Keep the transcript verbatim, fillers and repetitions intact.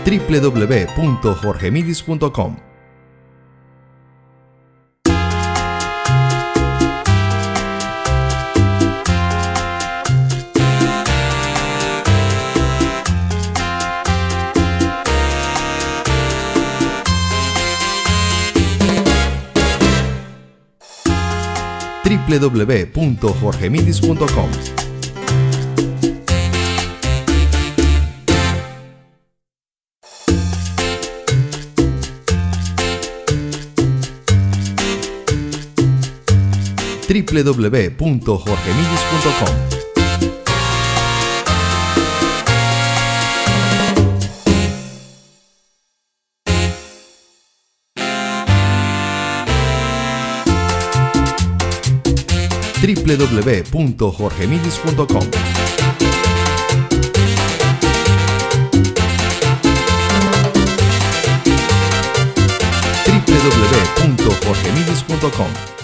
w w w punto jorge midis punto com. w w w punto jorge midis punto com. w w w punto jorge midis punto com. w w w punto jorge midis punto com. w w w punto jorge midis punto com.